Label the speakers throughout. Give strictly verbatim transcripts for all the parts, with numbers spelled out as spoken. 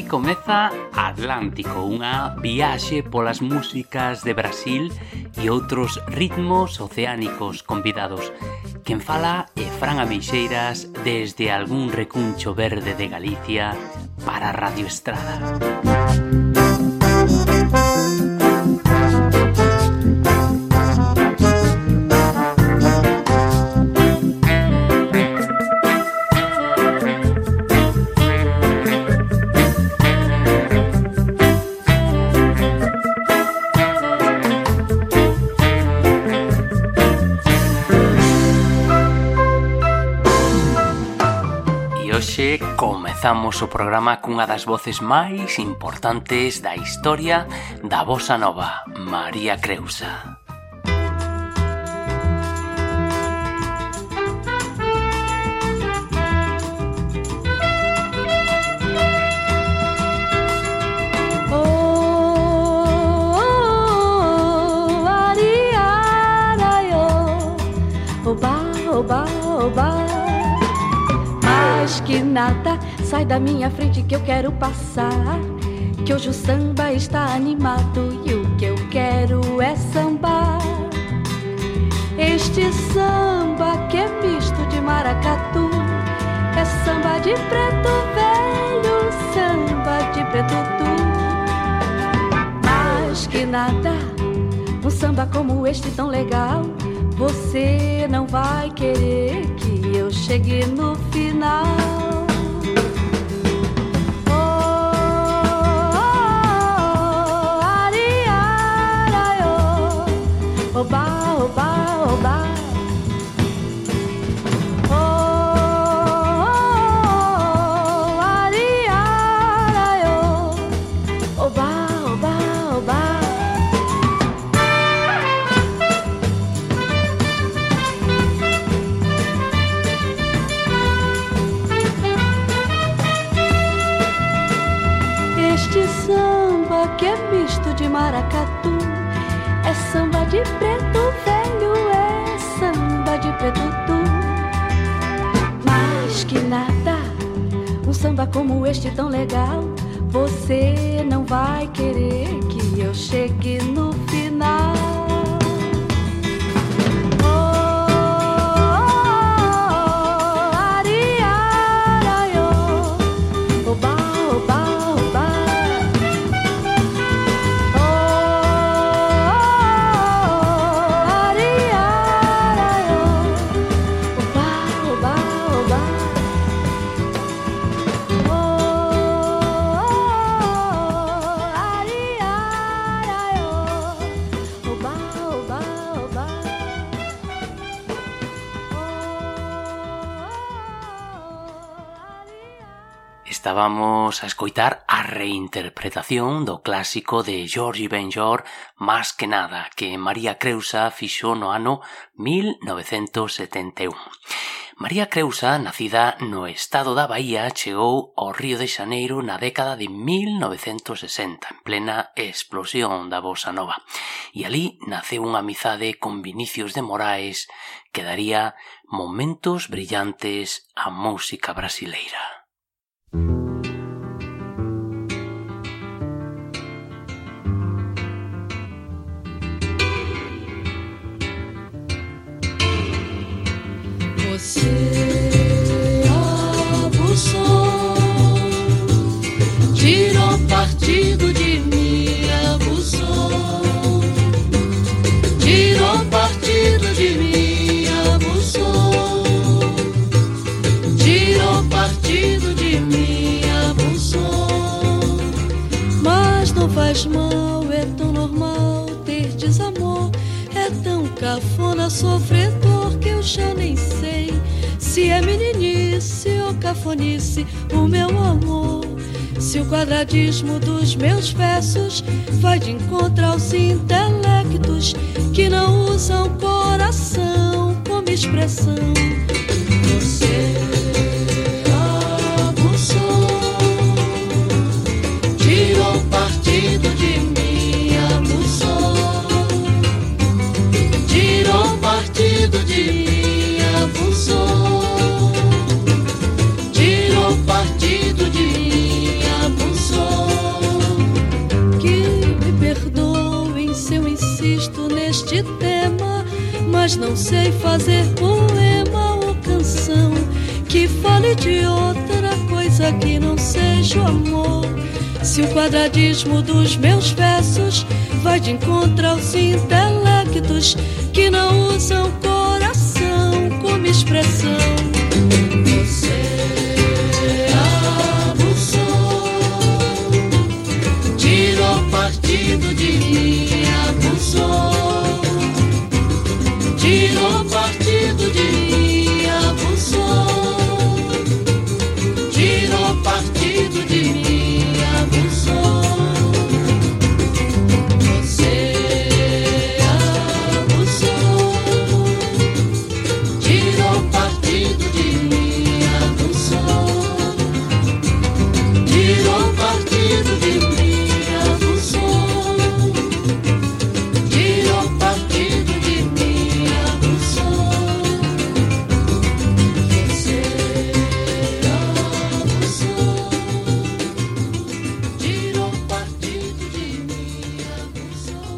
Speaker 1: comeza Atlántico, unha viaxe polas músicas de Brasil e outros ritmos oceánicos convidados. Quen fala é Fran Ameixeiras desde algún recuncho verde de Galicia para Radio Estrada. Hoxe comezamos o programa cunha das voces máis importantes da historia da bossa nova, María Creusa.
Speaker 2: Que nada, sai da minha frente que eu quero passar. Que hoje o samba está animado e o que eu quero é sambar. Este samba que é misto de maracatu, é samba de preto velho, samba de preto tu. Mas que nada, um samba como este tão legal, você não vai querer que eu chegue no final. Oh, oh, oh, ariaraio, oba, oba, oba. Oh, oh, ariaraio, oba, oba, oba. Este samba que é misto de maracatu, é samba de preto velho, é samba de preto tu. Mas que nada, um samba como este tão legal, você não vai querer que eu chegue no final.
Speaker 1: Estábamos a escoitar a reinterpretación do clásico de Jorge Benjor, Más que nada, que María Creusa fixo no ano mil novecentos setenta e un. María Creusa, nacida no estado da Bahía, chegou ao Río de Xaneiro na década de mil novecentos sesenta, en plena explosión da bossa nova. E ali naceu unha amizade con Vinicius de Moraes que daría momentos brillantes á música brasileira.
Speaker 3: Você abusou, tirou partido de mim, abusou, tirou partido de mim, abusou, tirou partido de mim, abusou. Mas não faz mal, é tão normal ter desamor, é tão cafona, sofredor que eu já nem sei se é meninice ou cafonice o meu amor. Se o quadradismo dos meus versos vai de encontro aos intelectos que não usam coração como expressão. Você abusou, tirou partido de mim, abusou, tirou partido de mim, abusou, tirou partido de mim, abusou. mas não sei fazer poema ou canção que fale de outra coisa que não seja o amor. Se o quadradismo dos meus versos vai de encontro aos intelectos que não usam coração como expressão. Você abusou, tirou partido de mim, abusou, tirou partido de mim, abusou, tirou partido de mim, abusou. Você abusou, tirou partido de mim, abusou, tirou partido de mim, abusou, tirou partido de mim, abusou. Você abusou, tirou partido de mim, abusou.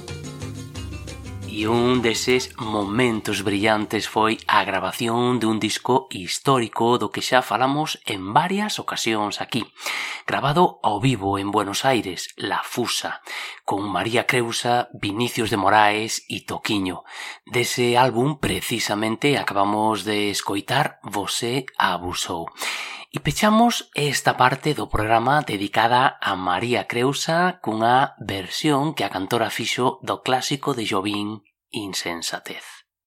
Speaker 1: E un deses momentos brillantes foi a grabación dun disco histórico do que xa falamos en varias ocasións aquí. Grabado ao vivo en Buenos Aires, La Fusa, con María Creusa, Vinicius de Moraes e Toquiño. Dese álbum, precisamente, acabamos de escoitar Você abusou. E pechamos esta parte do programa dedicada a María Creusa cunha versión que a cantora fixo do clásico de Jobim, Insensatez.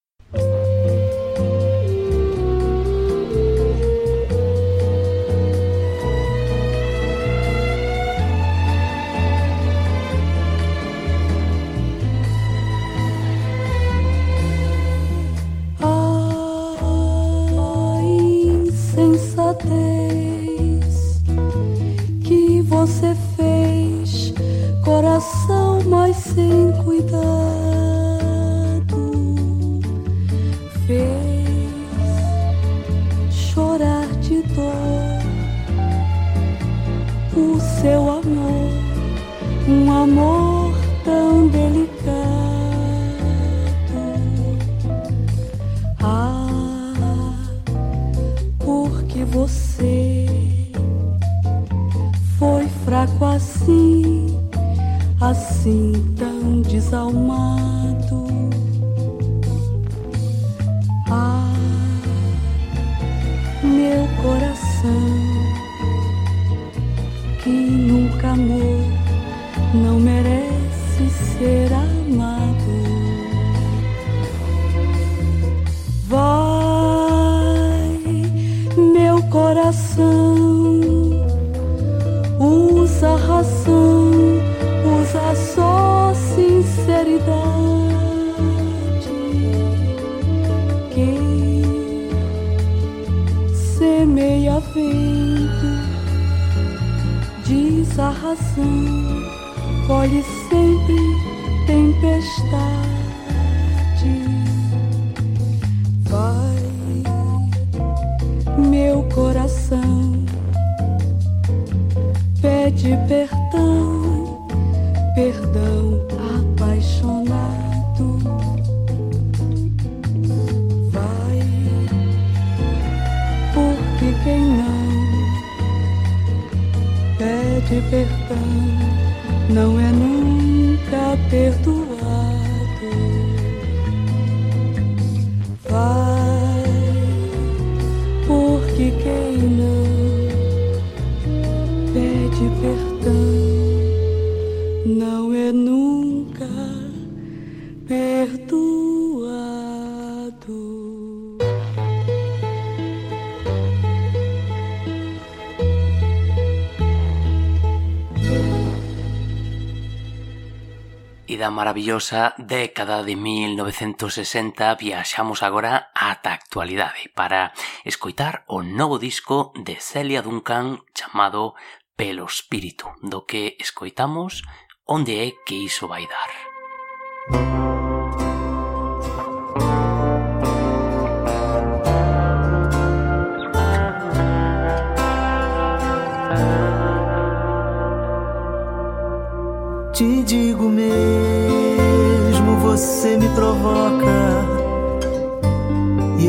Speaker 2: Que você fez, coração, mas sem cuidado, fez chorar de dor o seu amor, um amor tão delicado. Ah, porque você foi fraco assim, assim tão desalmado. Ah, meu coração que nunca amou, não merece ser amado. Vai, meu coração, usa razão, usa só sinceridade. Quem semeia vento, diz a razão, colhe sempre tempestade. Vai, meu coração, pede perdão, perdão apaixonado. Vai, porque quem não pede perdão não é nunca perdoado. Vai, porque quem não pede perdão não é nunca perdoado.
Speaker 1: E da maravillosa década de mil novecentos sesenta viaxamos agora ata a actualidade para escoitar o novo disco de Celia Duncan chamado Pelo Espírito, do que escoitamos Onde é que iso vai dar.
Speaker 4: Te digo mesmo, você me provoca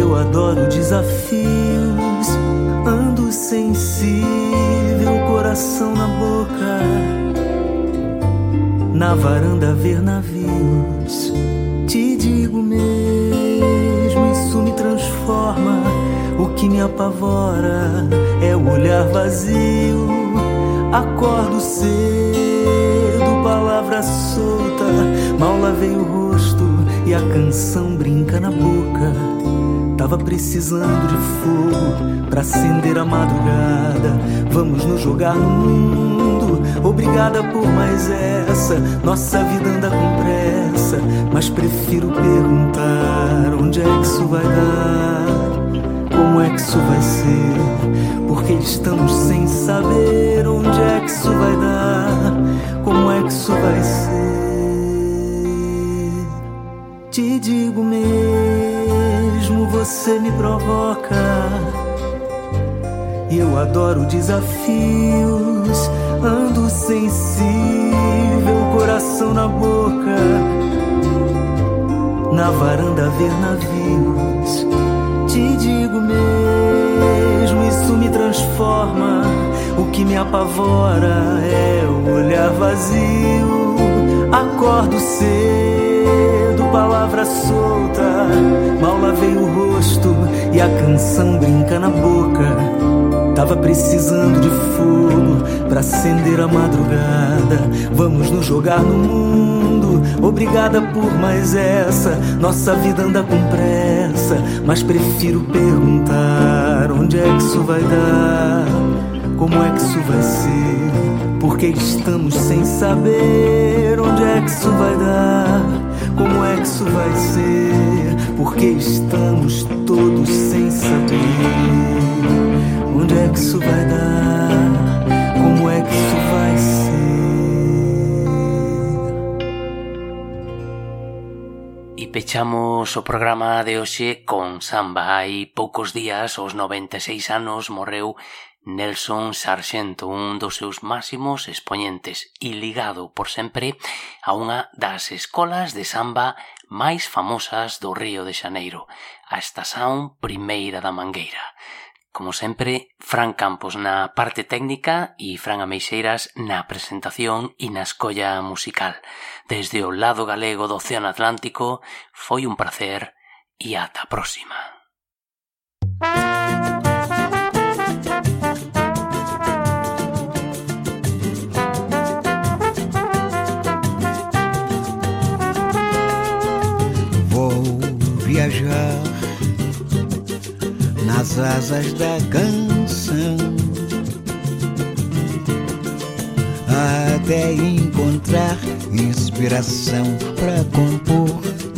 Speaker 4: Eu adoro desafios, ando sensível, coração na boca, na varanda ver navios. Te digo mesmo, isso me transforma. O que me apavora é o olhar vazio. Acordo cedo, palavra solta, mal lavei o rosto e a canção brinca na boca. Tava precisando de fogo pra acender a madrugada. Vamos nos jogar no mundo, obrigada por mais essa. Nossa vida anda com pressa, mas prefiro perguntar: onde é que isso vai dar? Como é que isso vai ser? Porque estamos sem saber onde é que isso vai dar. Como é que isso vai ser? Te digo mesmo, você me provoca. E eu adoro desafios, ando sensível, coração na boca, na varanda ver navios. Te digo mesmo, isso me transforma. O que me apavora é o olhar vazio. Acordo cedo, palavra solta, mal lavei o rosto e a canção brinca na boca. Tava precisando de fogo pra acender a madrugada. Vamos nos jogar no mundo, obrigada por mais essa. Nossa vida anda com pressa, mas prefiro perguntar: onde é que isso vai dar? Como é que isso vai ser? Porque estamos sem saber onde é que isso vai dar. Como é que isso vai ser? Porque estamos todos sem saber onde é que isso vai dar. Como é que isso vai ser?
Speaker 1: E pechamos o programa de hoxe con samba. Hai poucos días, aos noventa e seis anos, morreu Nelson Sargento, un dos seus máximos expoñentes e ligado por sempre a unha das escolas de samba máis famosas do Río de Xaneiro, a Estación Primeira da Mangueira. Como sempre, Fran Campos na parte técnica e Fran Ameixeiras na presentación e na escolla musical. Desde o lado galego do Océano Atlántico, foi un placer e ata a próxima.
Speaker 5: Viajar nas asas da canção até encontrar inspiração para compor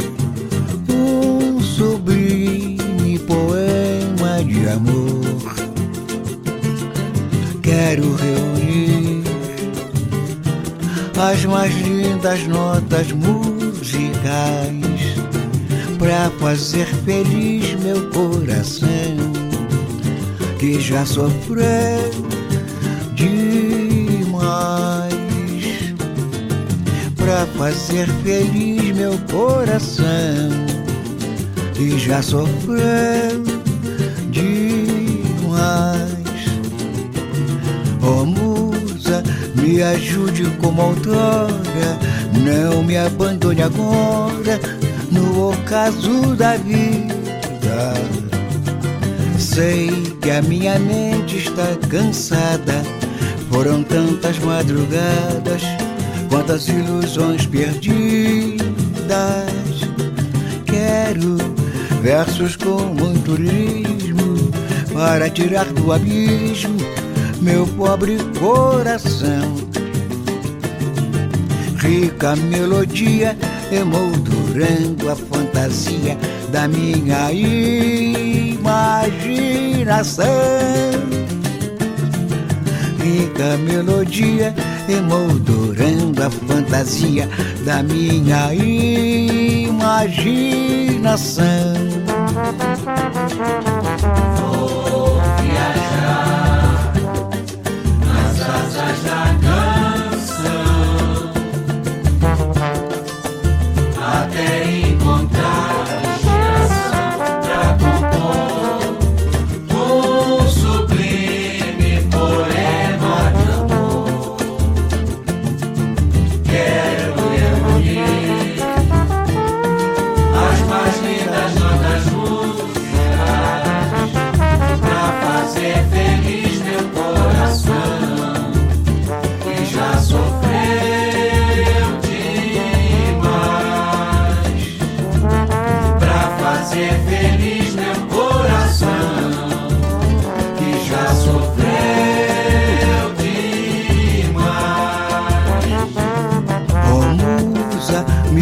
Speaker 5: um sublime poema de amor. Quero reunir as mais lindas notas musicais pra fazer feliz meu coração, que já sofreu demais. Pra fazer feliz meu coração, que já sofreu demais. Oh musa, me ajude como outrora, não me abandone agora no ocaso da vida. Sei que a minha mente está cansada, foram tantas madrugadas, quantas ilusões perdidas. Quero versos com muito ritmo para tirar do abismo meu pobre coração. Rica melodia emoldurando a fantasia da minha imaginação. Rica melodia emoldurando a fantasia da minha imaginação. Vou viajar nas asas da até encontrar inspiração pra compor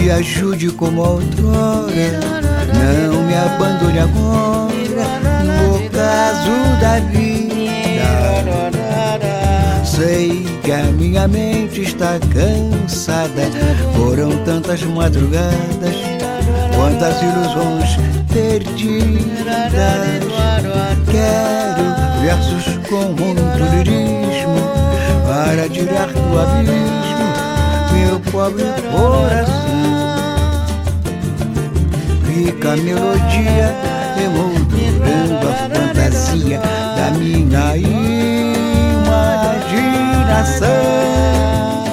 Speaker 5: me ajude como outrora, não me abandone agora, no ocaso da vida. Sei que a minha mente está cansada, foram tantas madrugadas, quantas ilusões perdidas. Quero versos com muito lirismo para tirar do abismo meu pobre coração. Fica a melodia emoldurando a fantasia da minha imaginação.